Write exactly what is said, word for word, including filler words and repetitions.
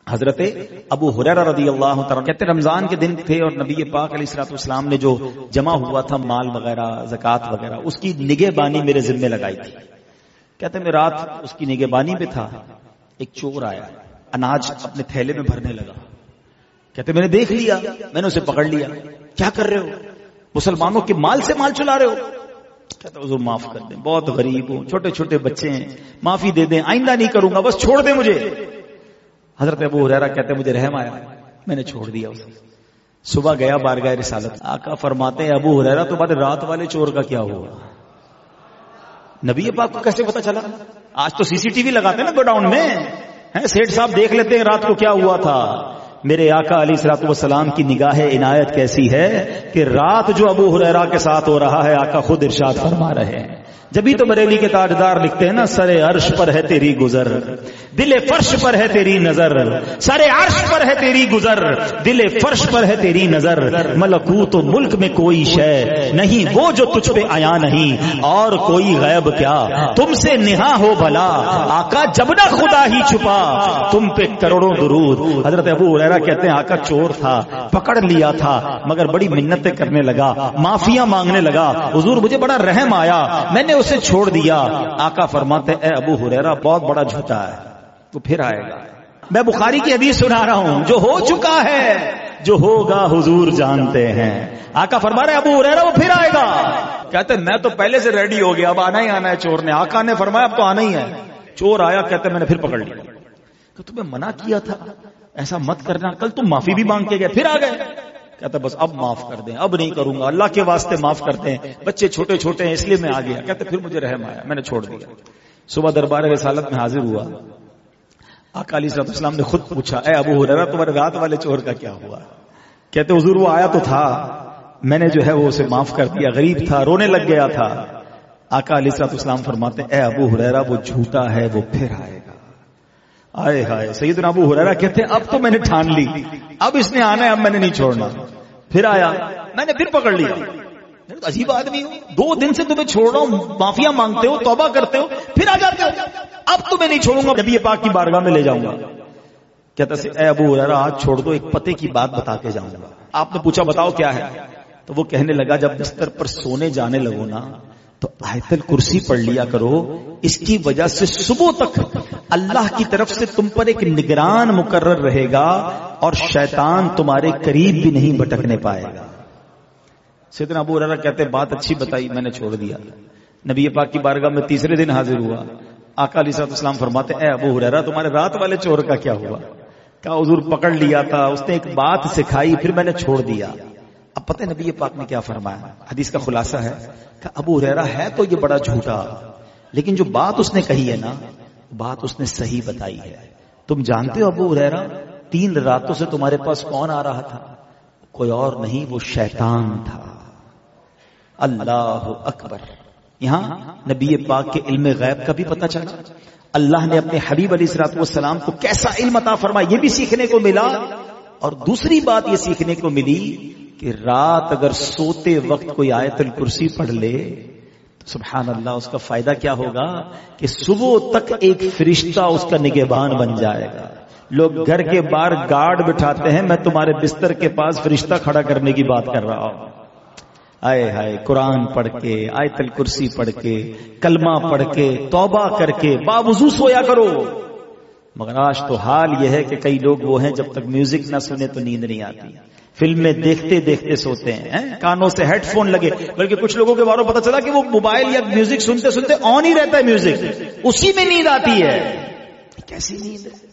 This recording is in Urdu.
حضرت ابو ہریرہ رضی اللہ تعالیٰ کہتے رمضان کے دن تھے اور نبی پاک علیہ الصلوۃ والسلام نے جو جمع ہوا تھا مال وغیرہ زکوٰۃ وغیرہ اس کی نگہبانی میرے ذمہ لگائی تھی. کہتے میں رات اس کی نگہبانی پہ تھا, ایک چور آیا اناج اپنے تھیلے میں بھرنے لگا. کہتے میں نے دیکھ لیا, میں نے اسے پکڑ لیا. کیا کر رہے ہو؟ مسلمانوں کے مال سے مال چلا رہے ہو. کہتے حضور معاف کر دیں, بہت غریب ہوں, چھوٹے چھوٹے بچے ہیں, معافی دے دیں, آئندہ نہیں کروں گا, بس چھوڑ دیں مجھے. حضرت ابو ہریرہ کہتے مجھے رحم آیا, میں نے چھوڑ دیا اسے. صبح گیا بارگاہ رسالت, آقا فرماتے ہیں ابو ہریرہ تمہارے رات والے چور کا کیا ہوا؟ نبی پاک کو کیسے پتا چلا؟ آج تو سی سی ٹی وی لگاتے ہیں نا گوڈاؤن میں, سیٹ صاحب دیکھ لیتے ہیں رات کو کیا ہوا تھا. میرے آقا علیہ الصلوۃ والسلام کی نگاہ عنایت کیسی ہے کہ رات جو ابو ہریرہ کے ساتھ ہو رہا ہے آقا خود ارشاد فرما رہے ہیں. جبھی تو بریلی کے تاجدار لکھتے ہیں نا, سر عرش پر ہے تیری گزر, دل فرش پر ہے تیری نظر. سر عرش پر ہے تیری گزر, دل فرش پر ہے تیری نظر. ملکوت و ملک میں کوئی شے نہیں وہ جو تجھ پہ آیا نہیں, اور کوئی غیب کیا تم سے نہا ہو بھلا. آقا جب نہ خدا ہی چھپا تم پہ کروڑوں درود. حضرت ابو ہریرہ کہتے ہیں آقا چور تھا, پکڑ لیا تھا, مگر بڑی منتیں کرنے لگا, معافیاں مانگنے لگا. حضور مجھے بڑا رحم آیا, میں نے اسے چھوڑ دیا. آقا فرماتے اے ابو ہریرہ بہت بڑا جھوٹا ہے, وہ پھر آئے گا. میں بخاری کی حدیث سنا رہا ہوں, جو ہو چکا ہے جو ہوگا حضور جانتے ہیں. آقا فرما رہے ابو ہریرہ وہ پھر آئے گا. کہتے میں تو پہلے سے ریڈی ہو گیا, اب آنا ہی آنا ہے چور نے. آقا نے فرمایا اب تو آنا ہی ہے. چور آیا, کہتے میں نے پھر پکڑ لیا. کہ تمہیں منع کیا تھا ایسا مت کرنا, کل تم معافی بھی مانگ کے گئے, پھر آ گئے. کہتا بس اب معاف کر دیں, اب نہیں کروں گا, اللہ کے واسطے معاف کرتے ہیں, بچے چھوٹے چھوٹے ہیں اس لیے میں آ گیا. کہتے پھر مجھے رحم آیا, میں نے چھوڑ دیا. صبح دربار رسالت میں حاضر ہوا. آقا علیہ الصلوۃ والسلام نے خود پوچھا اے ابو ہریرہ تمہارے رات والے چور کا کیا ہوا؟ کہتے حضور وہ آیا تو تھا, میں نے جو ہے وہ اسے معاف کر دیا, غریب تھا, رونے لگ گیا تھا. آقا علیہ الصلوۃ والسلام فرماتے اے ابو ہریرہ وہ جھوٹا ہے, وہ پھر آئے گا. آئے ہائے. سیدنا ابو ہریرہ کہتے اب تو میں نے ٹھان لی, اب اس نے آنا ہے, اب میں نے نہیں چھوڑنا. پھر آیا, میں نے پھر پکڑ لیا. عجیب آدمی ہو, دو دن سے تمہیں چھوڑ رہا ہوں, معافیاں مانگتے ہو, توبہ کرتے ہو, پھر آ جاتے ہو. اب تو میں نہیں چھوڑوں گا, نبی پاک کی بارگاہ میں لے جاؤں گا. کہتا سے اے ابو ہریرہ آج چھوڑ دو, ایک پتے کی بات بتا کے جاؤں گا. آپ نے پوچھا بتاؤ کیا ہے؟ تو وہ کہنے لگا جب بستر پر سونے جانے لگو نا تو آیت الکرسی پڑھ لیا کرو, اس کی وجہ سے صبح تک اللہ کی طرف سے تم پر ایک نگران مقرر رہے گا اور شیطان تمہارے قریب بھی نہیں بھٹکنے پائے گا. سیدنا ابو ہریرہ کہتے بات اچھی بتائی, میں نے چھوڑ دیا. نبی پاک کی بارگاہ میں تیسرے دن حاضر ہوا. آقا علیہ الصلوۃ والسلام فرماتے اے ابو ہریرہ تمہارے رات والے چور کا کیا ہوا؟ کہا حضور پکڑ لیا تھا, اس نے ایک بات سکھائی, پھر میں نے چھوڑ دیا. اب پتہ ہے نبی پاک نے کیا فرمایا؟ حدیث کا خلاصہ ہے کہ ابو ہریرہ ہے تو یہ بڑا جھوٹا, لیکن جو بات اس نے کہی ہے نا بات اس نے صحیح بتائی ہے. تم جانتے ہو ابو ہریرہ تین راتوں سے تمہارے پاس کون آ رہا تھا؟ کوئی اور نہیں, وہ شیطان تھا. اللہ اکبر. یہاں نبی پاک کے علم غیب کا بھی پتہ چلا, اللہ نے اپنے حبیب علیہ الصلوۃ والسلام کو کیسا علم عطا فرمایا یہ بھی سیکھنے کو ملا. اور دوسری بات یہ سیکھنے کو ملی کہ رات اگر سوتے وقت کوئی آیت الکرسی پڑھ لے تو سبحان اللہ اس کا فائدہ کیا ہوگا کہ صبح تک ایک فرشتہ اس کا نگہبان بن جائے گا. لوگ گھر کے باہر گارڈ بٹھاتے ہیں, میں تمہارے بستر کے پاس فرشتہ کھڑا کرنے کی بات کر رہا ہوں. آئے ہائے, قرآن پڑھ کے, آیت الکرسی پڑھ کے, کلمہ پڑھ کے, توبہ کر کے باوضو سویا کرو. مگر آج تو حال یہ ہے کہ کئی لوگ وہ ہیں جب تک میوزک نہ سنے تو نیند نہیں آتی, فلمیں دیکھتے دیکھتے سوتے ہیں, کانوں سے ہیڈ فون لگے. بلکہ کچھ لوگوں کے بارے میں پتہ چلا کہ وہ موبائل یا میوزک سنتے سنتے آن ہی رہتا ہے میوزک, اسی میں نیند آتی ہے. کیسی نیند ہے؟